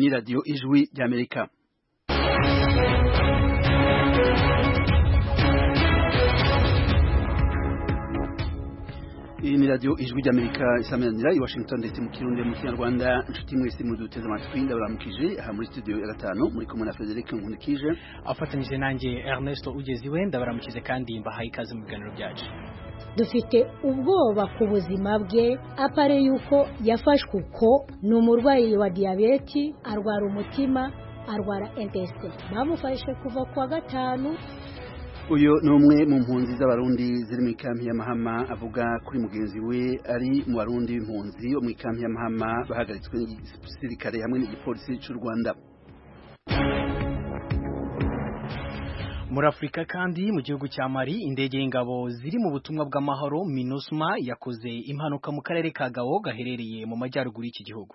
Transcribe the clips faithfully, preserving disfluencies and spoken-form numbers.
ni radio Ijwi ry'Amerika. Iyi ni radio Ijwi ry'Amerika isamanira i Washington D C mu Kirundi mu Kinyarwanda. Inshuti mwese muduteze amatwi ndabaramukije aha muri studio ya gatanu muri kumwe na Frederic Nkunikije afatanyije nanjye Ernesto Ugeziwe ndabaramukije kandi mbahaye ikaze mu biganiro byacu. Dufite ubwoba ku buzima bwe apare yuko yafashwe uko ni umurwayi wa diabete, arwara umutima, arwara intestin. Bamufashe kuva kwa gatanu. Uyo ni umwe mu mpunzi z'abarundi ziri mu kampi ya Mahama avuga kuri mugenzi we ari mu barundi b'impunzi bo mu kampi ya Mahama bahagaritswe n'igisirikare hamwe n'igipolisi cy'u Rwanda. Muri Afrika kandi mu gihugu cya Mali indege y'ingabo ziri mu butumwa bw'amahoro MINUSMA yakoze impanuka mu karere ka Gao gaherereye mu majyaruguru y'iki gihugu.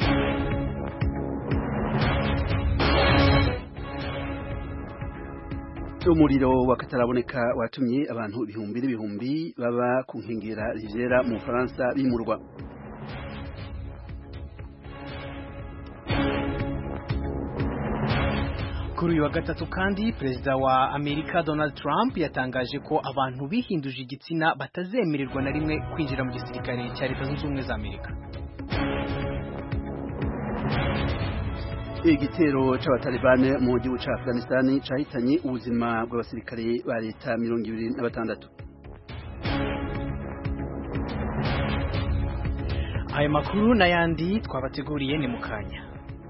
Umuriro wakataraboneka watumye abantu ibihumbi n'ibihumbi baba ku nkengera Riviera mu Faransa bimurwa. Kuri uyu wa gatatu kandi Perezida wa Amerika Donald Trump yatangaje ko abantu bihinduje igitsina batazemererwa na rimwe kwinjira mu gisirikare cya Leta Zunze Ubumwe za Amerika. Igitero c'abatalibane mu gihugu ca Afghanistan cahitanye ubuzima bw'abasirikare ba leta mirongo ibiri na batandatu. Aya makuru n'ayandi twabateguriye ni mukanya.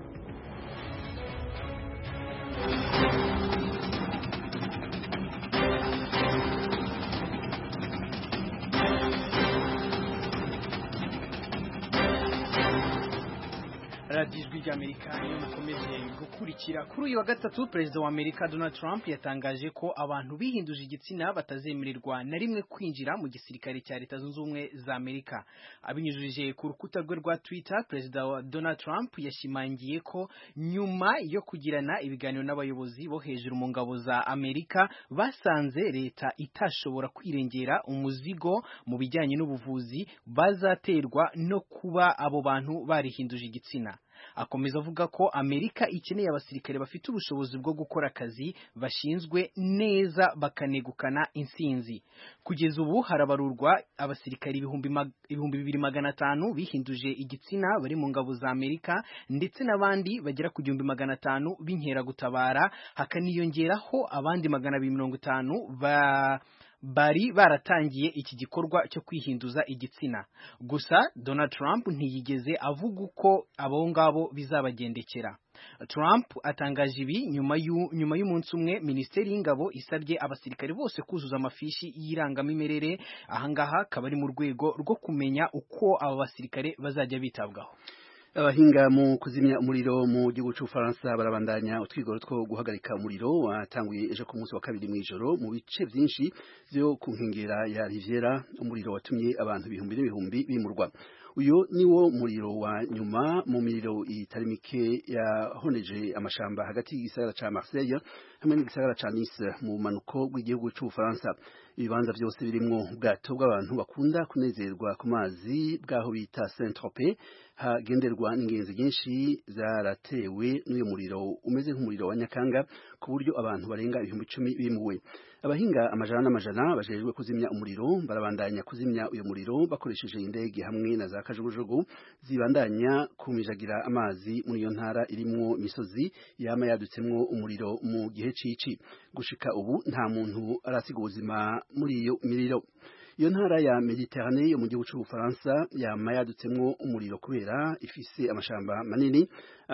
Ijwi ry'Amerika niyo mukomeje gukurikira. Kuri uyu wa gatatu Perezida wa Amerika Donald Trump yatangaje ko abantu bihinduje igitsina batazemererwa na rimwe kwinjira mu gisirikare cya Leta Zunze Ubumwe za Amerika. Abinyujije ku rukuta rwe rwa Twitter, Perezida wa Donald Trump yashimangiye ko nyuma yo kugirana ibiganiro n'abayobozi bo hejuru mu ngabo za Amerika basanze leta itashobora kwirengera umuzigo mu bijyanye n'ubuvuzi bazaterwa no kuba abo bantu barihinduje igitsina. Akomeza avuga ko Amerika ikeneye abasirikare bafite ubushobozi bwo gukora akazi bashinzwe neza bakanegukana insinzi. Kugeza ubu harabarurwa abasirikare ibihumbi ibihumbi bibiri magana atanu bihinduje igitsina bari mu ngabo za Amerika ndetse n'abandi bagera ku gihumbi magana atanu b'inkera gutabara, hakaniyongeraho abandi magana abiri mirongo itanu ba bari baratangiye iki gikorwa cyo kwihinduza igitsina. Gusa Donald Trump ntiyigeze avuga uko abo ngabo bizabagendekera. Trump atangaje ibi nyuma yu nyuma y'umunsi umwe Minisiteri y'Ingabo isabye abasirikare bose kuzuza amafishi y'irangamimerere. Ahangaha kabari mu rwego rwo kumenya uko aba basirikare bazajya bitabwaho. Abahinga mu kuzimya umuriro mu gihugu cy'Ufaransa barabandanya utwigoro two guhagarika umuriro watanguye ejo ku munsi wa kabiri mw'ijoro mu bice byinshi byo ku nkengera ya Riviera. Umuriro watumye abantu ibihumbi n'ibihumbi bimurwa. Uyo niwo muriro wa nyuma mu miriro itari mike yahoneje amashamba hagati y'igisagara ca Marseille hamwe n'igisagara ca Nice mu manuko bw'igihugu cy'Ufaransa. Ibibanza byose birimwo ubwato bw'abantu bakunda kunezerwa ku mazi bwaho bita Saint-Tropez hagenderwa n'ingenzi nyinshi zaratewe n'uyu muriro umeze nk'umuriro wa Nyakanga ku buryo abantu barenga ibihumbi icumi bimuwe. Abahinga amajana n'amajana bajejwe kuzimya umuriro barabandanya kuzimya uyu muriro bakoresheje indege hamwe na za kajugujugu zibandanya kumijagira amazi muri iyo ntara irimwo imisozi yama yadutsemwo umuriro mu gihe cici. Gushika ubu nta muntu arasiga ubuzima muri iyo miriro. Iyo ntara ya Mediterane yo mu gihugu cy'Ubufaransa yama yadutsemwo umuriro kubera ifise amashamba manini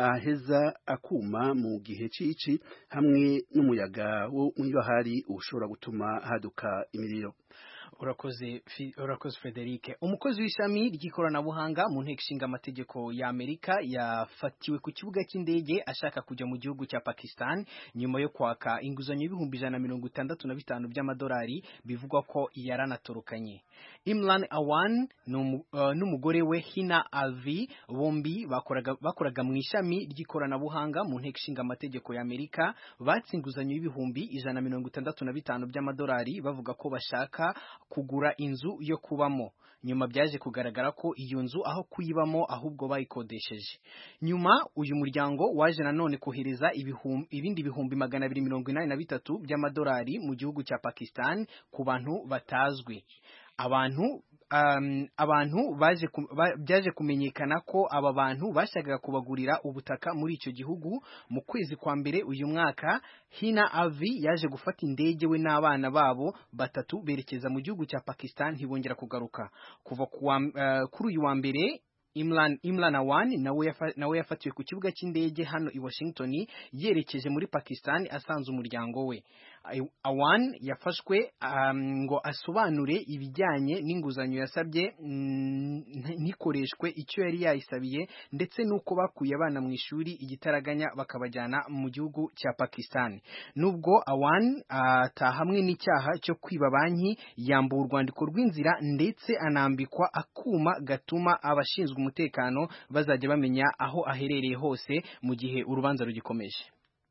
aheza akuma mu gihe cici hamwe n'umuyaga wo mw'ibahari ushobora gutuma haduka imiriro. Urakoze urakoze Frederic. Umukozi w'ishami ry'ikoranabuhanga mu nteko ishinga amategeko ya Amerika yafatiwe ku kibuga cy'indege ashaka kujya mu gihugu cya Pakistan nyuma yo kwaka inguzanyo y'ibihumbi ijana na mirongo itandatu na bitanu by'amadolari bivugwa ko yaranatorokanye. Imran Awan n'umugore we Hina Alvi bombi bakoraga bakoraga mu ishami ry'ikoranabuhanga mu nteko ishinga amategeko ya Amerika batse inguzanyo y'ibihumbi ijana na mirongo itandatu na bitanu by'amadolari bavuga ko bashaka kugura inzu yo kubamo. Nyuma byaje kugaragara ko iyo nzu aho kuyibamo ahubwo bayikodesheje. Nyuma uyu muryango waje nanone kohereza ibihumbi ibindi bihumbi magana abiri mirongo inani na bitatu by'amadolari mu gihugu cya Pakistan ku bantu batazwi. Abantu Um, abantu baje kum, ba, byaje kumenyekana ko aba bantu bashakaga kubagurira ubutaka muri icyo gihugu. Mu kwezi kwa mbere uyu mwaka, Hina Avi yaje gufata indege we n'abana babo batatu berekeza mu gihugu cya Pakistan, ntibongera kugaruka. Kuva kuwa, uh, kuri uyu wa mbere Imran Imran Awan nawe yafa, nawe yafatiwe ku kibuga cy'indege hano i Washington yerekeje muri Pakistan asanze umuryango we. Awan yafashwe um, ngo asobanure ibijyanye n'inguzanyo yasabye ntikoreshwe icyo yari yayisabiye, ndetse nuko bakuye abana mu ishuri igitaraganya bakabajyana mu gihugu cya Pakistan. Nubwo Awan atahamwe uh, n'icyaha cyo kwiba banki, yambuwe urwandiko rw'inzira ndetse anambikwa akuma gatuma abashinzwe umutekano bazajya bamenya aho aherereye hose mu gihe urubanza rugikomeje.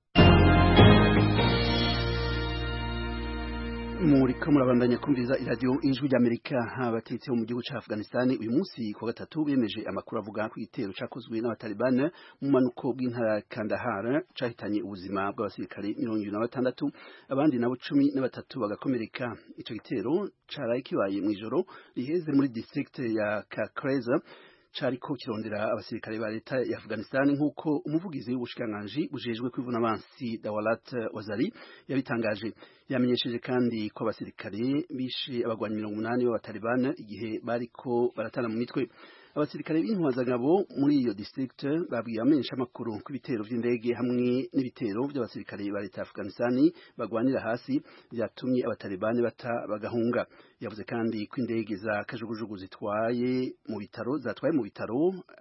Muri kamurabandanya kumviza iradio Ijwi ry'Amerika. Abatetsi mu gihugu cya Afghanistan uyu munsi ku gatatu bemeje amakuru avuga ko igitero cyakozwe n'abataliban mu manuko bw'intara Kandahar cyahitanye ubuzima bw'abasirikare mirongo irindwi na batandatu, abandi nabo cumi na batatu bagakomereka. Icyo gitero cyaraye kibaye mu ijoro riheze muri district ya Kakreza, cariko kirondera abasirikare ba leta ya Afghanistan nk'uko umuvugizi w'ubushikiranganji bujejwe kwivuna abansi Dawalat Wazari yabitangaje. Yamenyesheje kandi ko abasirikare bishe abagwanyi mirongo umunani b'abataliban igihe bariko baratana mu mitwe. Abasirikare b'intwazangabo muri iyo district babwiye amenyesha amakuru ko ibitero vy'indege hamwe n'ibitero by'abasirikare ba leta ya Afghanistan bagwanira hasi byatumye abataliban bata bagahunga. Yavuze kandi ko indege za kajugujugu zitwaye mu bitaro zatwaye mu bitaro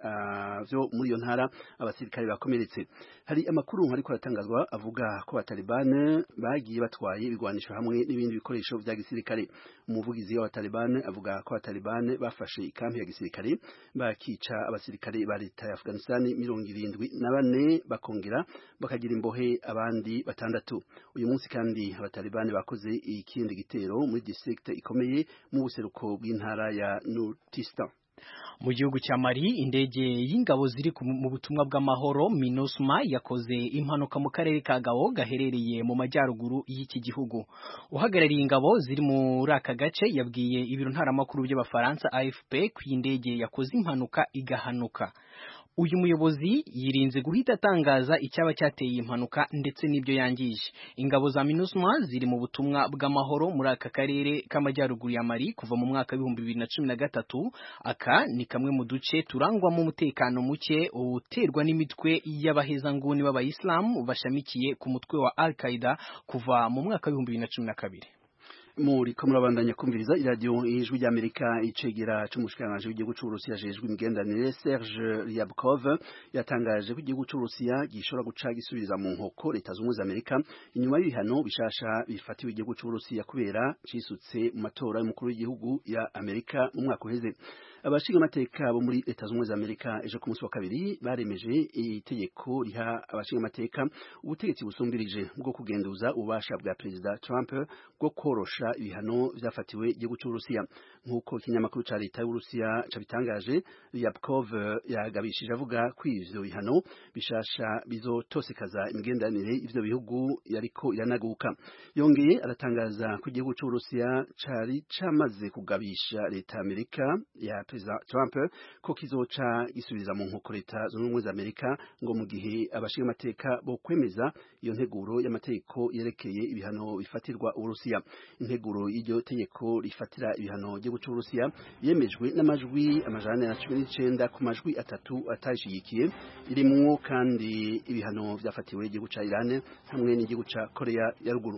uh, byo muri iyo ntara abasirikare bakomeretse. Hari amakuru ariko aratangazwa avuga ko abataliban bagiye batwaye ibigwanisho hamwe n'ibindi bikoresho vya gisirikare. Umuvugizi w'abataliban avuga ko abataliban bafashe ikampi ya gisirikare bakica abasirikare ba leta ya Afghanistan mirongo irindwi na bane bakongera bakagira imbohe abandi batandatu. Uyu munsi kandi abataliban bakoze ikindi gitero muri district ikomeye mu buseruko bw'intara ya Nurtistan. Mu gihugu cya Mali, indege y'ingabo ziri mu butumwa bw'amahoro MINUSMA yakoze impanuka mu karere ka Gao gaherereye mu majyaruguru y'iki gihugu. Uhagarariye ingabo ziri muri aka gace yabwiye ibiro ntaramakuru by'Abafaransa A F P ko indege yakoze impanuka igahanuka. Uyu muyobozi yirinze guhita atangaza icyaba cyateye impanuka ndetse n'ibyo yangije. Ingabo za MINUSMA ziri mu butumwa bw'amahoro muri aka karere k'amajyaruguru ya Mali kuva mu mwaka w'ibihumbi bibiri na cumi na gatatu. Aka ni kamwe mu duce turangwamo umutekano muke uterwa n'imitwe y'abahezanguni b'abayisilamu bashamikiye ku mutwe wa Al-Qaeda kuva mu mwaka w'ibihumbi bibiri na cumi na kabiri. Muri ko murabandanya kumviriza iradio Ijwi ry'Amerika. Icegera c'umushikiranganje w'igihugu c'Uburusiya jejwe imigenderanire Serge Ryabkov yatangaje ko igihugu c'Uburusiya gishobora guca gisubiza mu nkoko leta z'ubumwe za Amerika inyuma y'ibihano bishasha bifatiwe igihugu c'Uburusiya kubera cisutse mu matora y'umukuru w'igihugu ya Amerika mu mwaka uheze. Abashinga amateka bo muri leta z'ubumwe za Amerika ejo ku munsi wa kabiri baremeje itegeko riha abashinga amateka ubutegetsi busumbirije bwo kugenduza ububasha bwa Perezida Trump bwo korosha ibihano vyafatiwe igihugu c'Uburusiya. Nk'uko ikinyamakuru ca leta y'Uburusiya cabitangaje, Ryabkov yagabishije avuga ko ivyo bihano bishasha bizotosekaza imigenderanire ivyo bihugu yariko iranaguka. Yongeye aratangaza ko igihugu c'Uburusiya cari camaze kugabisha leta ya Amerika ya Perezida Trump ko kizoca gisubiza mu nkoko leta zunze ubumwe za Amerika ngo mu gihe abashinga amateka bo kwemeza iyo nteguro y'amategeko yerekeye ibihano bifatirwa Uburusiya. Integuro y'iryo tegeko rifatira ibihano igihugu c'Uburusiya yemejwe n'amajwi amajana na cumi n'icenda ku majwi atatu atashigikiye, irimwo kandi ibihano vyafatiwe igihugu ca Iran hamwe n'igihugu ca Korea ya ruguru.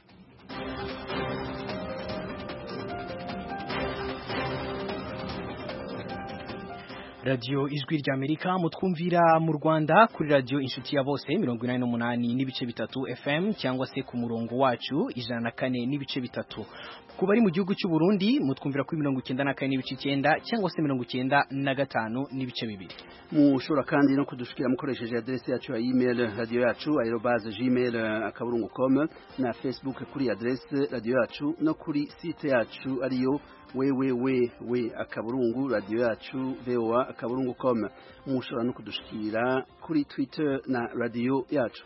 Radio Ijwi ry'Amerika mutwumvira mu Rwanda kuri radio Inshuti ya Bose mirongo inani n'umunani n'ibice bitatu F M cyangwa se ku murongo wacu ijana na kane n'ibice bitatu. ku bari mu gihugu cy'u Burundi mutwumvira kuri mirongo icyenda na kane n'ibice icyenda cyangwa se mirongo icyenda na gatanu n'ibice bibiri. Mushobora kandi no kudushikira mukoresheje adresse yacu ya email radio yacu arobase gmail akaburungu com na Facebook kuri adresse radio yacu no kuri site yacu ariyo www akaburungu radio yacu voa akaburungu com. Mushobora no kudushikira kuri Twitter na radio yacu.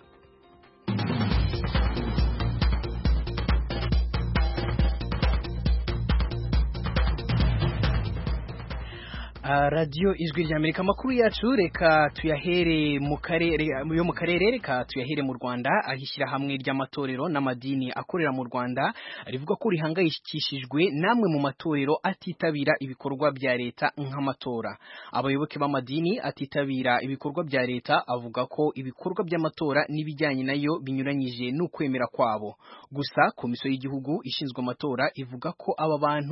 Radio Ijwi ry'Amerika makuru yacu reka tuyahere mu karere yo mu karere reka tuyahere mu Rwanda ahishyira hamwe ry'amatorero n'amadini akorera mu Rwanda rivuga ko rihangayikishijwe namwe mu matorero atitabira ibikorwa bya leta nk'amatora. Abayoboke b'amadini atitabira ibikorwa bya leta avuga ko ibikorwa by'amatora n'ibijyanye nayo binyuranyije n'ukwemera kwabo. Gusa komisiyo y'igihugu ishinzwe amatora ivuga ko aba bantu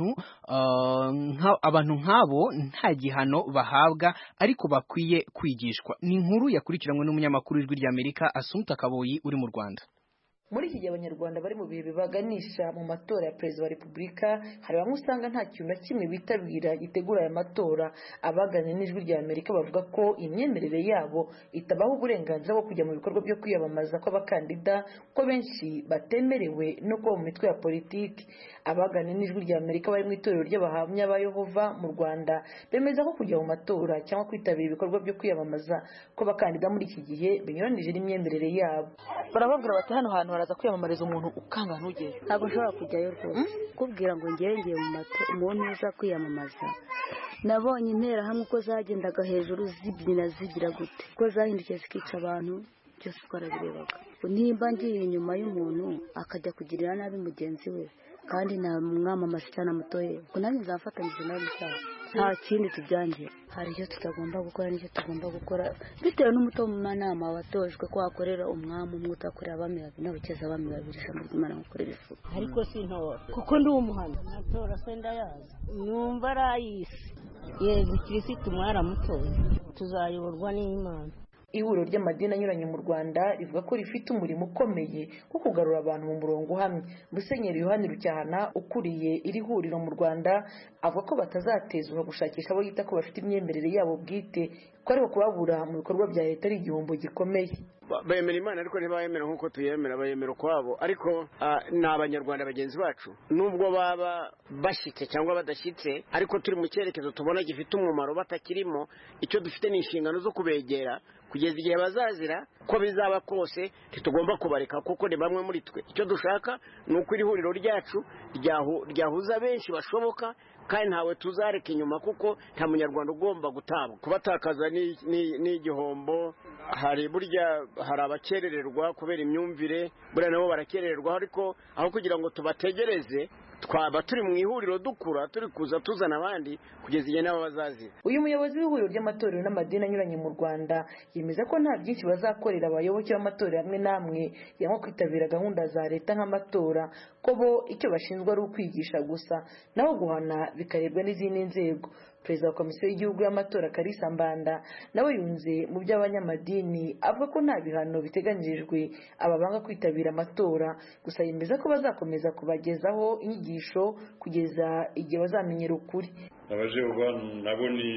uh, nka, abantu nk'abo nta gihano bahabwa ariko bakwiye kwigishwa. Ni inkuru yakurikiranwe n'umunyamakuru w'Ijwi ry'Amerika Assumpta Kaboyi uri mu Rwanda. Muri iki gihe abanyarwanda bari mu bihe bibaganisha mu matora ya perezida wa repubulika, hari bamwe usanga nta kintu na kimwe bitabira gitegura aya matora. Abaganira n'Ijwi ry'Amerika bavuga ko imyemerere yabo itabaho uburenganzira bwo kujya mu bikorwa byo kwiyamamaza kw'abakandida, ko benshi batemerewe no kuba mu mitwe ya politiki. Abaganira n'Ijwi ry'Amerika bari mu itorero ry'abahamya ba Yehova mu Rwanda bemeza ko kujya mu matora cyangwa kwitabira ibikorwa byo kwiyamamaza kw'abakandida muri iki gihe binyuranije n'imyemerere yabo. Barababwira bati hano hantu baraza kwiyamamariza umuntu ukanga ntugeye. Ntabwo nshobora kujyayo rwose kubwira ngo ngenge mu mato umuntu uza kwiyamamaza. Nabonye intera hamwe uko zagendaga hejuru zibyina zigira gute ko zahindukiye zikica abantu byose twarabirebaga. Nimba ngiye inyuma y'umuntu akajya kugirira nabi mugenzi we kandi nta mwamamaza cyane amutoye ngo nanjye nzafatanyije nawe musaza, nta kindi tubyangira. Hari icyo tutagomba gukora n'icyo tugomba gukora bitewe n'umutomanama watojwe ko wakorera umwami umwe utakorera abami babiri n'abakeza abami babiri ijambo ry'Imana gukorera ifu. Ariko sintora kuko ndi umuhanda natora se ndayazi numva arayisi yego Kristo mwaramutoye tuzayoborwa n'Imana. Ihuriro ry'amadini anyuranye mu Rwanda rivuga ko rifite umurimo ukomeye wo kugarura abantu mu murongo uhamye. Musenyeri Yohani Rucyahana ukuriye iri huriro mu Rwanda avuga ko batazatezwa gushakisha abo yita ko bafite imyemerere yabo bwite, ko aribo kubabura mu bikorwa bya leta ari igihombo gikomeye. Bayemera Imana ariko ntibayemera nk'uko tuyemera, bayemera kwabo, ariko ni abanyarwanda bagenzi bacu. Nubwo baba bashyitse cyangwa badashyitse, ariko turi mu cyerekezo tubona gifite umumaro batakirimo. Icyo dufite ni inshingano zo kubegera kugeza igihe bazazira, ko bizaba kose ntitugomba kubareka kuko ni bamwe muri twe. Icyo dushaka ni uko iri huriro ryacu ryahuza benshi bashoboka, kandi ntawe tuzareka inyuma kuko nta munyarwanda ugomba gutabwa. Kubatakaza ni igihombo. Hari burya hari abakerererwa kubera imyumvire, burya nabo barakerererwa, ariko aho kugira ngo tubategereze twaba turi mu ihuriro dukura turi kuza tuzana abandi kugeza igihe nabo bazazira. Uyu muyobozi w'ihuriro ry'amatorero n'amadini anyuranye mu Rwanda yemeza ko nta byinshi bazakorera abayoboke b'amatorero amwe n'amwe yanko kwitabira gahunda za leta nk'amatora, ko bo icyo bashinzwe ari ukwigisha gusa naho guhana bikarebwa n'izindi nzego. Perezida wa Komisiyo y'Igihugu y'Amatora Kalisa Mbanda nawe yunze mu by'abanyamadini avuga ko nta bihano biteganyirijwe ababanga kwitabira amatora, gusa yemeza ko bazakomeza kubagezaho inyigisho kugeza igihe bazamenyera ukuri. Abajehova nabo ni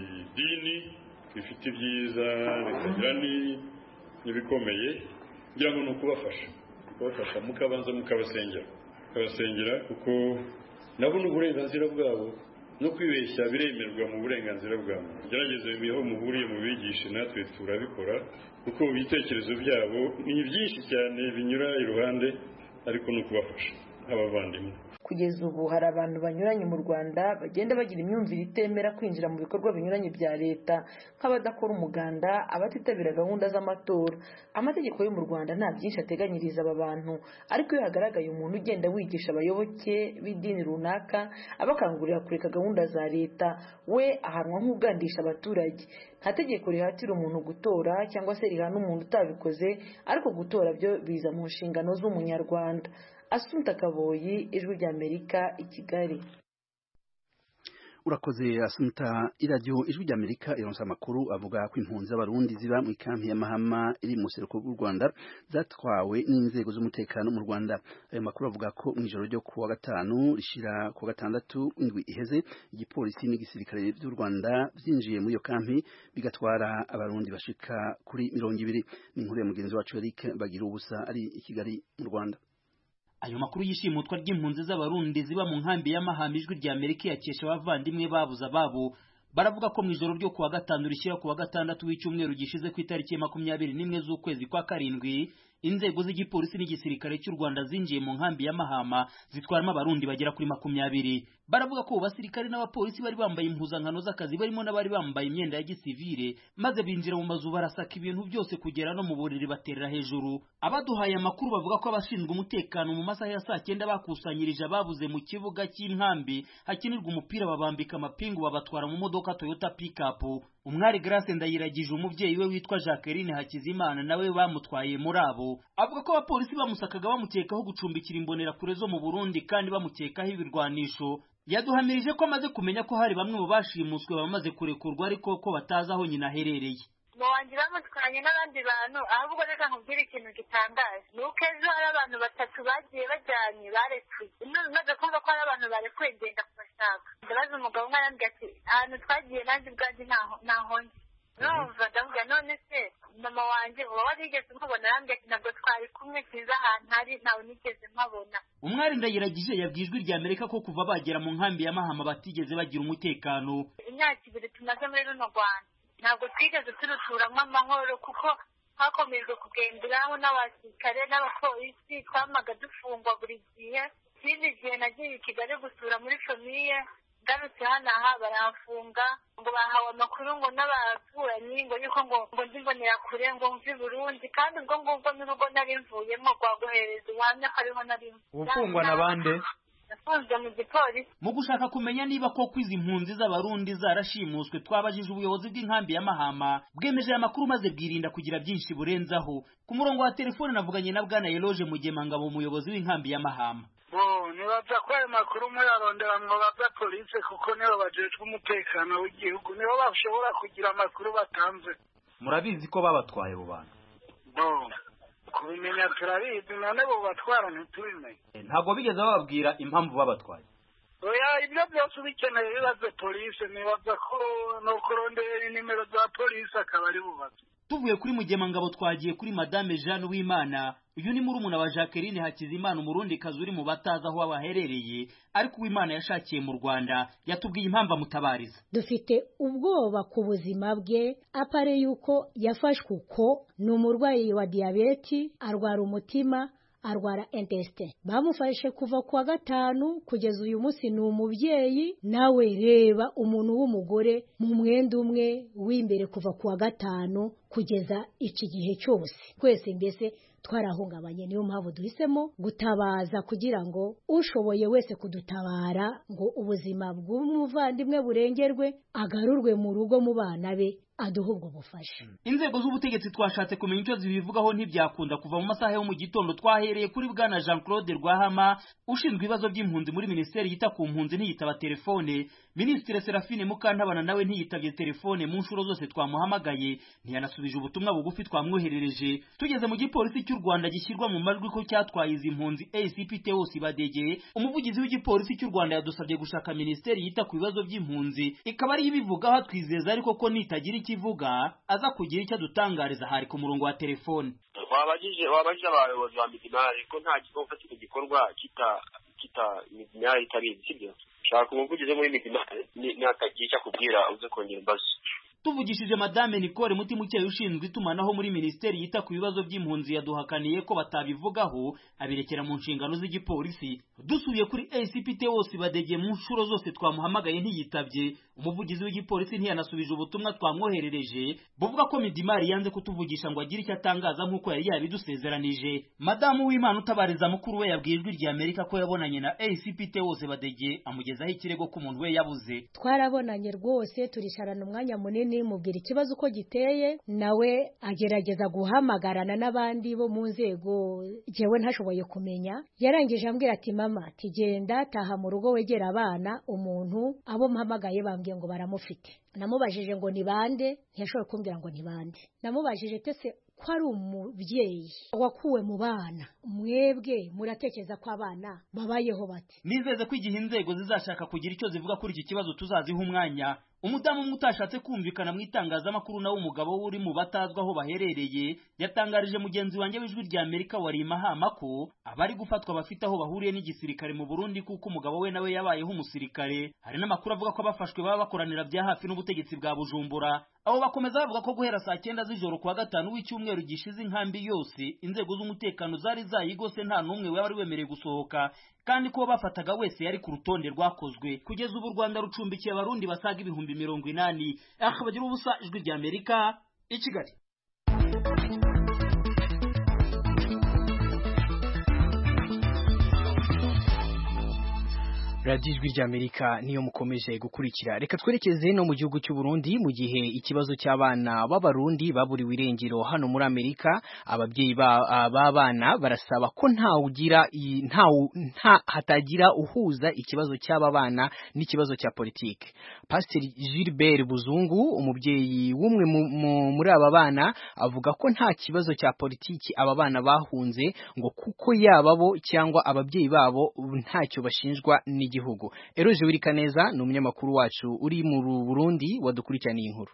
dini rifite ibyiza rikagira n'ibikomeye, ngira ngo ni ukubafasha kubafasha mukabanza mukabasengera mukabasengera kuko nabo ni uburenganzira bwabo no kwibeshya biremerwa mu burenganzira bwabo. Gerageza ibiho muhuriye mu bigishe natwe turabikora kuko ibitekerezo byabo ni byinshi cyane binyura iruhande, ariko no kubafasha abavandimwe. Kugeza ubu hari abantu banyuranye mu Rwanda bagenda bagira imyumvire itemera kwinjira mu bikorwa binyuranye bya leta, nk'abadakora umuganda, abatitabira gahunda z'amatora. Amategeko yo mu Rwanda nta byinshi ateganyiriza aba bantu, ariko iyo hagaragaye umuntu ugenda wigisha abayoboke b'idini runaka abakangurira kureka gahunda za leta, we ahanwa nk'ugandisha abaturage. Nta tegeko rihatira umuntu gutora cyangwa se rihana umuntu utabikoze, ariko gutora byo biza mu nshingano z'umunyarwanda. Assumpta Kaboyi, Ijwi ry'Amerika, i Kigali. urakoze Asumta. Iradiyo Ijwi ry'Amerika ironsa amakuru avuga ko impunzi z'abarundi ziba mu ikampi ya Mahama iri mu seruko bw'u Rwanda zatwawe n'inzego z'umutekano mu Rwanda. Ayo makuru avuga ko mu ijoro ryo kuwa gatanu rishira kuwa gatandatu indwi iheze igipolisi n'igisirikare by'u Rwanda byinjiye muri iyo kampi bigatwara abarundi bashika kuri mirongo ibiri. Ni inkuru ya mugenzi wacu Eric Bagira ubusa ari i Kigali mu Rwanda. Ayo makuru yishimutwa ry'impunzi z'abarundi ziba mu nkambi ya Mahama Ijwi ry'Amerika yakesha abavandimwe babuza babo baravuga ko mu ijoro ryo kuwa gatanu rishyira kuwa gatandatu w'icyumweru gishize ku itariki makumyabiri n'imwe z'ukwezi kwa karindwi inzego z'igipolisi n'igisirikare cy'u Rwanda zinjiye mu nkambi ya Mahama zitwaramo abarundi bagera kuri makumyabiri. Baravuga ko abasirikare n'abapolisi bari bambaye impuzankano z'akazi barimo n'abari bambaye imyenda ya gisivile maze binjira mu mazu barasaka ibintu byose kugera no mu buriri baterera hejuru. Abaduhaye amakuru bavuga ko abashinzwe umutekano mu masaha ya saa cyenda bakusanyirije ababuze mu kibuga cy'inkambi hakinirwa umupira babambika amapingu babatwara mu modoka Toyota Pickup. Umwari Grace Ndayiragije umuvyeyi we witwa Jacqueline Hakizimana nawe bamutwaye muri abo avuga ko abapolisi bamusakaga bamukekaho gucumbikira imbonera kure zo mu Burundi kandi bamukekaho ibirwanisho. Yaduhamirije ko amaze kumenya ko hari bamwe mu bashimuswe bamaze kurekurwa ariko ko batazi aho nyina aherereye. Mu wanjye bamutwanye n'abandi bantu ahubwo reka nkubwire ikintu gitangaje nuko ejo hari abantu batatu bagiye bajyanye barekuye maze kumva ko hari abantu barekuye ngenda kubashaka ndabaza umugabo umwe arambwira ati ahantu twagiye nanjye ubwanjye ntaho njye numva ndavuga none se mama wanjye uba warigeze umubona arambwira ati ntabwo twari kumwe sinzi ahantu hari ntawe nigeze mpabona. Umwari Ndayiragije yabwiye Ijwi ry'Amerika ko kuva bagera mu nkambi ya Mahama batigeze bagira umutekano. Imyaka ibiri tumaze muri runo Rwanda ntabwo twigeze turuturamo amahoro kuko hakomejwe kugenderaho n'abasirikare n'abapolisi twamaga dufungwa buri gihe. Ikindi gihe nagiye i Kigali gusura muri famiye ngarutse hano aha baramfunga ngo bahawe amakuru ngo n'abaturanyi ngo yuko ngo ngo ndimbonera kure ngo mvi Burundi kandi ubwo ngubwo n'urugo nari mvuyemo rwaguhereza ubuhamya ko ariho nari ufungwa na bande nafunzwe mu gipolisi. Mu gushaka kumenya niba koko izi mpunzi z'abarundi zarashimuswe twabajije ubuyobozi bw'inkambi ya Mahama bwemeje amakuru maze bwirinda kugira byinshi burenzaho. Ku murongo wa telefone navuganye na Bwana Eloge Mugemangabo umuyobozi w'inkambi ya Mahama. Oh, nibaza ko ayo makuru muyarondera ngo baza polisi kuko nibo bajejwe umutekano w'igihugu nibo bashobora kugira amakuru batanze. Murabizi ko babatwaye abo bantu? Bo kubimenya turabizi none bo batwara ntitubimenye. Ntabwo bigeze bababwira impamvu babatwaye? Oya ibyo byose ubikeneye bibaze polisi nibaza ko no kurondera nimero za polisi akaba ari bubaze. Tuvuye kuri Mugemangabo twagiye kuri Madame Jeanne Uwimana. Uyu ni murumuna wa Jacqueline Hakizimana umurundi kazi uri mu bataza aho abaherereye ariko Uwimana yashakiye mu Rwanda yatubwiye impamvu amutabariza. Dufite ubwoba ku buzima bwe apare yuko yafashwe uko ni umurwayi wa diabeti arwara umutima arwara intestin. Bamufashe kuva kuwa gatanu kugeza uyu munsi ni umubyeyi nawe reba umuntu w'umugore mu mwenda umwe w'imbere kuva kuwa gatanu kugeza iki gihe cyose kwese mbese twarahungabanye. Niyo mpamvu duhisemo gutabaza kugira ngo ushoboye wese kudutabara ngo ubuzima bw'umuvandimwe burengerwe agarurwe mu rugo mu bana be aduha ubwo bufasha. Inzego z'ubutegetsi twashatse kumenya icyo zibivugaho ntibyakunda. Kuva mu masaha yo mu gitondo twahereye kuri Bwana Jean Claude Rwahama ushinzwe ibibazo by'impunzi muri Minisiteri yita ku mpunzi ntiyitaba telefone. Minisitiri Serafine Mukantabana nawe ntiyitabye telefone mu nshuro zose twamuhamagaye ntiyanasubije ubutumwa bugufi twamwoherereje. Tugeze mu gipolisi cy'u Rwanda gishyirwa mu majwi ko cyatwaye izi mpunzi A C P Theo Sibadege umuvugizi w'igipolisi cy'u Rwanda yadusabye gushaka Minisiteri yita ku bibazo by'impunzi ikaba ari ibivugaho twizeza ariko ko nitagira ikivuga aza kugira icyo adutangariza. Hari ku murongo wa telefone. Wabajije wabajije abayobozi ba Midimari ko nta gikorwa kino gikorwa kita kita Midimari itabizi sibyo. Shaka umuvugizi muri Midimari ni atagiye kubwira uze kongera imbazo. Tuvugishije Madame Nicole Mutimukeye ushinzwe itumanaho muri Minisiteri yita ku bibazo by'impunzi yaduhakaniye ko batabivugaho abirekera mu nshingano z'igipolisi. Dusubiye kuri A C P Theo Sibadege mu nshuro zose twamuhamagaye ntiyitabye. Umuvugizi w'igipolisi ntiyanasubije ubutumwa twamwoherereje buvuga ko Midimari yanze kutuvugisha ngo agire icyo atangaza nk'uko yari yabidusezeranije. Madame Uwimana utabariza mukuru we yabwiye Ijwi ry'Amerika ko yabonanye na A C P Theo Sibadege amugezaho ikirego ko umuntu we yabuze. Twarabonanye rwose turisharana umwanya munini mubwira ikibazo uko giteye nawe agerageza guhamagarana n'abandi bo mu nzego jewe ntashoboye kumenya yarangije ambwira ati mama tigenda taha mu rugo wegera abana umuntu abo mpamagaye bambwiye ngo baramufite namubajije ngo ni bande ntiyashoboye kumbwira ngo ni bande namubajije tese ko ari umubyeyi wakuwe mu bana mwebwe muratekereza ko abana babayeho bate nizeze ko igihe inzego zizashaka kugira icyo zivuga kuri iki kibazo tuzaziha umwanya umudamu umwe utashatse kumvikana mu itangazamakuru nawe umugabo uri mu batazwa aho baherereye yatangarije mugenzi wanjye w'ijwi rya Amerika wari mahama ko abari gufatwa bafite aho bahuriye n'igisirikare mu Burundi kuko umugabo we nawe yabayeho umusirikare hari n'amakuru avuga ko abafashwe baba bakoranira bya hafi n'ubutegetsi bwa Bujumbura abo bakomeza bavuga ko guhera saa cyenda z'ijoro kuwa gatanu w'icyumweru gishize inkambi yose inzego z'umutekano zari zayigose nta n'umwe wari wemerewe gusohoka kandi ko bafataga wese yari ku rutonde rwakozwe kugeza ubu Rwanda rucumbikiye abarundi basaga ibihumbi mirongo inani akabagira ubusa ijwi rya Amerika i Kigali. radiyo ijwi rya Amerika niyo mukomeje gukurikira. Reka twerekeze no mu gihugu cy'u Burundi mu gihe ikibazo cy'abana b'abarundi baburiwe irengero hano muri Amerika. Ababyeyi b'abana barasaba ko nta ugira nta nta hatagira uhuza ikibazo cy'aba bana n'ikibazo cya politike. Pastor Gilbert Buzungu umubyeyi w'umwe muri aba bana avuga ko nta kibazo cya politiki aba bana bahunze ngo kuko yaba bo cyangwa ababyeyi babo ntacyo bashinjwa ni gihugu. Eroje Wirikaneza ni umunyamakuru wacu uri mu Burundi wadukurikiraniye inkuru.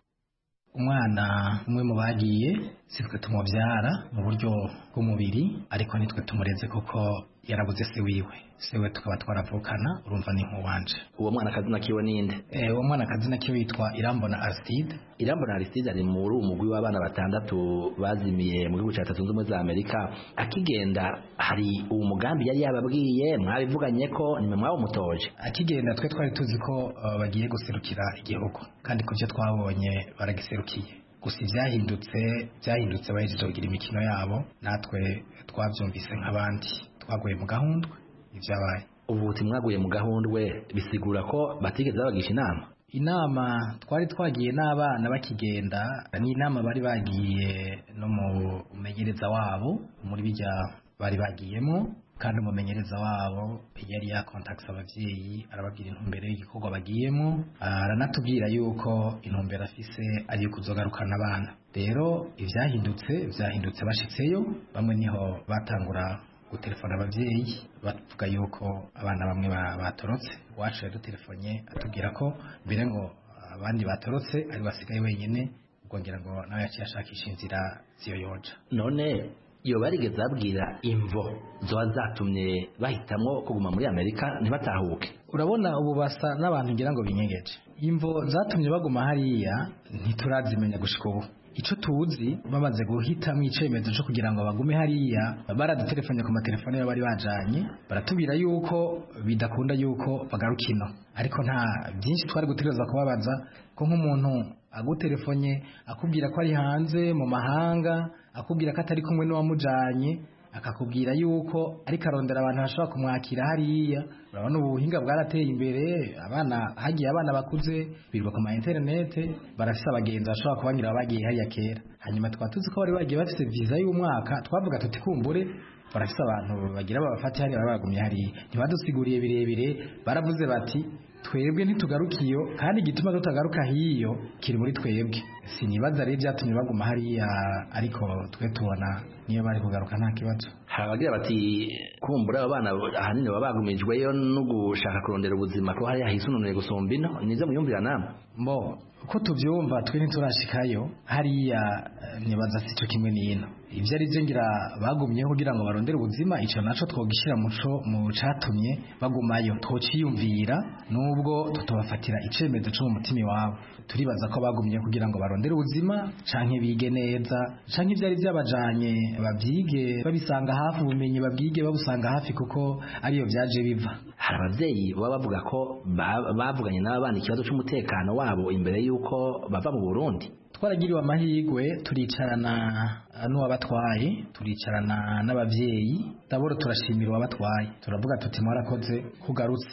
Umwana umwe mu bagiye sitwe tumubyara mu buryo bw'umubiri ariko nitwe tumureze kuko yarabuze se wiwe sewe tukaba twaravukana urumva ni nkuwanje. Uwo mwana kazina kiwe ninde? Eh uwo mwana kazina kiwe yitwa Irambona Aristide. Irambona Aristide ari muri umugwi w'abana batandatu bazimiye mu gihugu cya Leta Zunze Ubumwe za Amerika. Akigenda hari uwo mugambi yari yababwiye mwabivuganye ko nimwe mwabo mutoje. Akigenda twe twari tuzi ko uh, bagiye guserukira igihugu kandi kuvyo twabonye baragiserukiye. Gusa ibyahindutse byahindutse bahejeje kugira imikino yabo natwe twabyumvise nk'abandi twaguye mu gahundwe ibyabaye. Ubu buti mwaguye mu gahundwe bisigura ko batigeze babagisha inama? Inama twari twagiye n'abana bakigenda ni inama bari bagiye no mu menyereza wabo muri bijya bari bagiyemo kandi umumenyereza wabo yari ya contacts abavyeyi arababwira intumbero y'igikorwa bagiyemo aranatubwira yuko intumbero afise ari yo kuzogarukana abana. Rero ivyahindutse vyahindutse bashitseyo bamwe niho batangura gutelefona abavyeyi bavuga yuko abana bamwe batorotse. Wacu yadutelefone atubwira ko mbere ngo abandi batorotse ari basigaye wenyene ubwongera ngo nawe yaciye ashakisha inzira ziyoyoja. None iyo barigeze abwira imvo zoba zatumye bahitamwo kuguma muri Amerika ntibatahuke? Urabona ubu basa n'abantu ngira ngo binyegeje. Imvo zatumye baguma hariya ntiturazimenya gushika ubu. Ico tuzi bamaze guhitamwo icemezo cyo kugira ngo bagume hariya baradutelefone ku matelefone yo bari bajanye baratubwira yuko bidakunda yuko bagarukino ariko nta byinshi twari gutegereza kubabaza ko nk'umuntu agutelefone akubwira ko ari hanze mu mahanga akubwira ko atari kumwe n'uwamujanye akakubwira yuko ariko arondera abantu bashobora kumwakira hariya. Urabona ubuhinga bwarateye imbere abana hagiye abana bakuze birirwa ku ma internet barafise abagenzi bashobora kubanyura bagiye hariya kera. Hanyuma twatuzi ko bari bagiye bafise visa y'umwaka twavuga tuti kumbure barafise abantu bagira babafate hariya baragumye hariya ntibadusiguriye birebire baravuze bati twebwe ntitugarukiyo kandi igituma tutagaruka hiyo kiri muri twebwe. Sinibaza rero byatumye baguma hariya ariko twe tubona niyo bari kugaruka nta kibazo. Harabagira bati kumbura abana ahanini baba bagumijweyo no gushaka kurondera ubuzima ko hariya hisununiye gusumba ino nize muyumvira namwe? Mbo ko tuvyumva twe ntiturashikayo hariya nibaza sico kimwe n'ino ivyo ari byo ngira bagumyeho kugira ngo barondere ubuzima. Ico naco twogishira muco mu catumye bagumayo twociyumvira nubwo tutobafatira icemezo cyo mu mutima wabo. Turibaza ko bagumye kugira ngo barondere ubuzima canke bige neza canke ivyari byabajanye bavyige babisanga hafi ubumenyi babwige babusanga hafi kuko ariyo vyaje biva. Hari abavyeyi baba bavuga ko bavuganye n'abana ikibazo cy'umutekano wabo imbere yuko bava mu Burundi. Twaragiriwe amahirwe turicarana n'uwabatwaye turicarana n'abavyeyi daboro turashimira uwabatwaye turavuga tuti mwarakoze kugarutse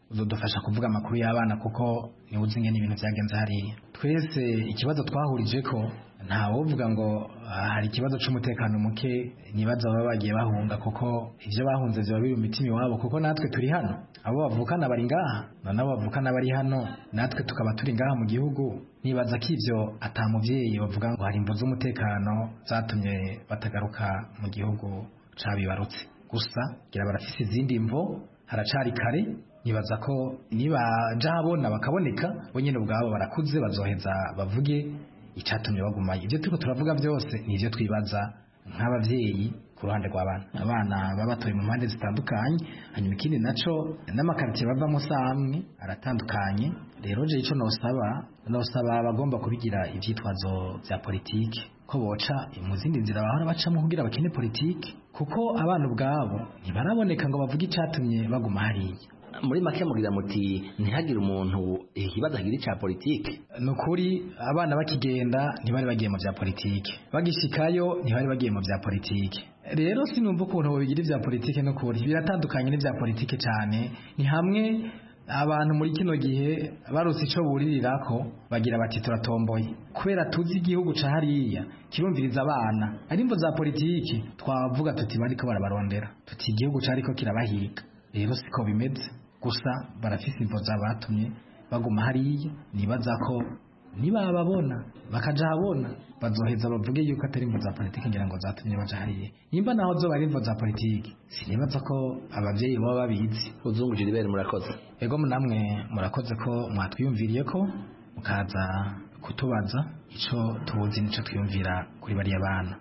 uzodufasha kuvuga amakuru y'abana kuko ni uzi ngene ibintu byagenze hariya. Twese ikibazo twahurije ko nta wovuga ngo hari ikibazo cy'umutekano muke nibaza baba bagiye bahunga kuko ivyo bahunze byo biri mu mitima wabo kuko natwe turi hano, abo bavukana bari ngaha nabo bavukana bari hano, natwe tukaba turi ngaha mu gihugu. Nibaza ko ivyo atamuvyeyi bavuga ngo hari imvo z'umutekano zatumye batagaruka mu gihugu cabibarutse, gusa gira barafise izindi mvo, haracari kare. Nibaza ko niba jabona bakaboneka bonyene ubwabo barakuze bazoheza bavuge icyatumye bagumaye. Ibyo turiko turavuga byose ni ivyo twibaza nk'abavyeyi ku ruhande rw'abana. Abana babatoye mu mpande zitandukanye, hanyuma ikindi naco n'amakaritiye bavamo samwe aratandukanye. Rero je ico nosaba nosaba bagomba kubigira ivyitwazo vya politike ko boca mu zindi nzira bahora bacamo kugira bakine politike, kuko abana ubwabo ntibaraboneka ngo bavuge icyatumye baguma hariya. Muri make mugira muti ntihagire umuntu ikibazo agira ica politike. Nukuri abana bakigenda ntibari bagiye mu vya politike, bagishikayo ntibari bagiye mu vya politike. Rero sinumva ukuntu bo bigira ivya politike, nukuri biratandukanye n'ivya politike cyane. Ni hamwe abantu muri kino gihe barutse ico buririrako bagira bati turatomboye, kubera tuzi igihugu ca hariya kirumviriza abana. Ari imvo za politike twavuga tuti bariko barabarondera, tuti igihugu cariko kirabahiga. Rero siko bimeze, gusa barafise imvo zabatumye baguma hariya. Nibaza ko niba babona bakaja habona bazoheza bavuge yuko atari imvo za politike ngira ngo zatumye baja hariya. Nimba naho zo bari imvo za politike sinibaza ko abavyeyi baba babizi. Uzungu Gilbert murakoze. Ego namwe murakoze ko mwatwiyumviriye ko mukaza kutubaza ico tuzi nico twiyumvira kuri bariya bana.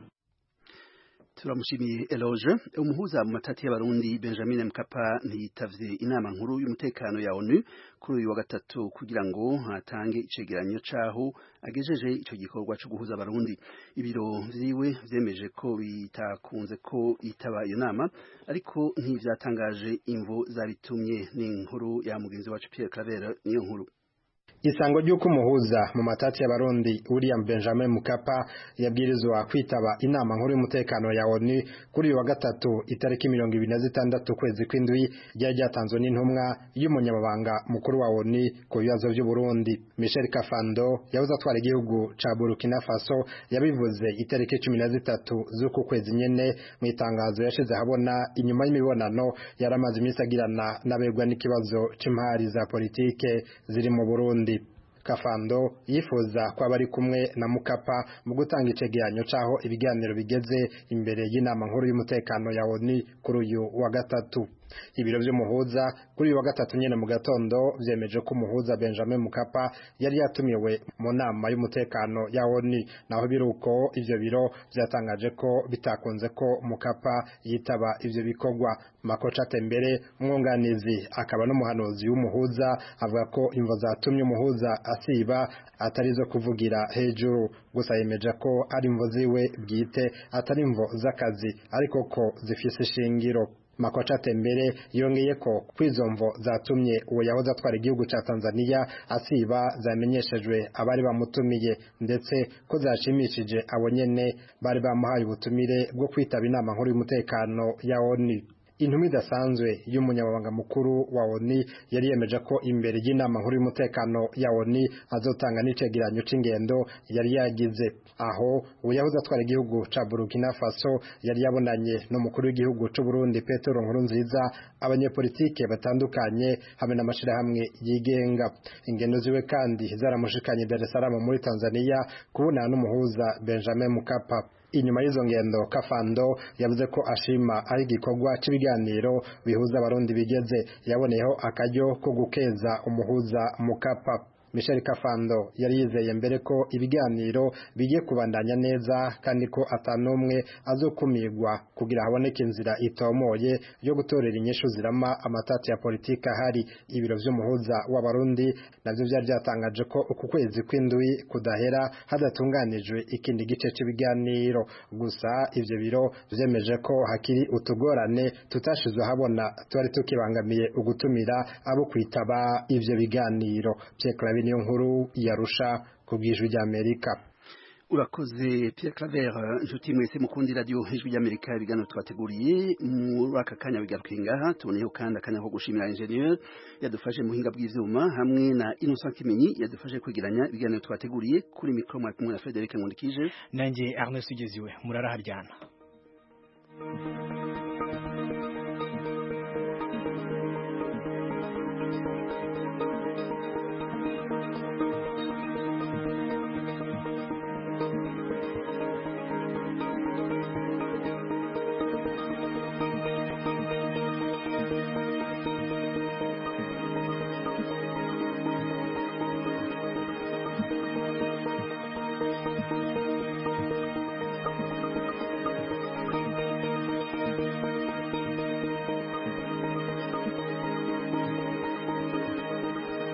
Turamushimiye Eloge. Umuhuza mu matati y'abarundi Benjamin Mkapa ntiyitavye inama nkuru y'umutekano ya ONU kuri uyu wa gatatu kugira ngo atange icegeranyo caho agejeje ico gikorwa cyo guhuza abarundi. Ibiro vyiwe vyemeje ko bitakunze ko itaba iyo nama, ariko ntivyatangaje imvo zabitumye. Ni inkuru ya mugenzi wacu Pierre Claver. Niyo nkuru isango ry'uko umuhuza mu matati y'abarundi William Benjamin Mkapa yabwirizwa kwitaba inama nkuru y'umutekano ya ONU kuri uyu wa gatatu itariki mirongo ibiri na zitandatu kwezi kw'indwi ryari ryatanzwe n'intumwa y'umunyamabanga mukuru wa ONU ku bibazo by'u Burundi. Michel Kafando yavuze atwara igihugu ca Burkina Faso yabivuze itariki cumi na zitatu z'uku kwezi nyene mu itangazo yashize habona inyuma y'imibonano yaramaze iminsi agirana n'abegwa n'ikibazo c'imari za politike ziri mu Burundi. Kafando yifuza ko abari kumwe na Mukapa mu gutanga icegeranyo caho ibiganiro bigeze imbere y'inama nkuru y'umutekano ya ONU kuri uyu wa gatatu. Ibiro vy'umuhuza kuri uyu wa gatatu nyene mu gatondo vyemeje ko umuhuza Benjamin Mkapa yari yatumiwe mu nama y'umutekano ya ONU, naho biruko ivyo biro vyatangaje ko bitakunze ko Mkapa yitaba ivyo bikorwa. Makocha Tembere, umwunganizi akaba n'umuhanuzi w'umuhuza, avuga ko imvo zatumye umuhuza asiba atarizo kuvugira hejuru, gusa yemeje ko ari imvo ziwe bwite atari imvo z'akazi, ariko ko zifise ishingiro. Makocha Tembere yongeye ko kwizomvo zatumye uwo yahoze atwara igihugu ca Tanzania asiba zamenyeshejwe abari bamutumiye, ndetse ko zashimishije abo nyene bari bamuhaye ubutumire bwo kwitaba inama nkuru y'umutekano ya ONU. Intumwa idasanzwe y'umunyamabanga mukuru wa ONU yari yemeje ko imbere y'inama nkuru y'umutekano ya ONU azotanga n'icegeranyo c'ingendo yari yagize. Aho uyahoze atwara igihugu ca Burkina Faso yari yabonanye n'umukuru w'igihugu c'u Burundi Petero Nkurunziza, abanyepolitike batandukanye hamwe n'amashirahamwe yigenga. Ingendo ziwe kandi zaramushikanye Dar es Salaam muri Tanzania kubonana n'umuhuza Benjamin Mkapa. Inyuma y'izo ngendo Kafando yavuze ko ashima ari igikorwa cy'ibiganiro bihuza abarundi bigeze, yaboneyeho akaryo ko gukeza umuhuza Mkapa. Michel Kafando yari yizeye mbere ko ibiganiro bigiye kubandanya neza kandi ko atanumwe azokumirwa kugira haboneke inzira itomoye yo gutorera inyishu zirama amatati ya politika hari. Ibiro vy'umuhuza w'abarundi navyo vyari byatangaje ko uku kwezi kw'indwi kudahera hadatunganijwe ikindi gice cy'ibiganiro, gusa ivyo biro vyemeje ko hakiri utugorane tutashizwe habona twari tukibangamiye ugutumira abo kwitaba ivyo biganiro. Niyo nkuru yarusha kubwijwi rya Amerika. urakoze Pierre Claver inshuti mwese mukundi radio hejuru y'Amerika ibiganiro twateguriye muri aka kanya bigarukiye ngaha tuboneyeho kandi akanya ko gushimira ingenieur yadufashe mu hinga bw'ivyuma hamwe na Innocent Kimenyi yadufashe kwigiranya ibiganiro twateguriye kuri micro mwa kumwe na Frederic Nkundikije nanjye Ernest Ugeziwe muraraharyana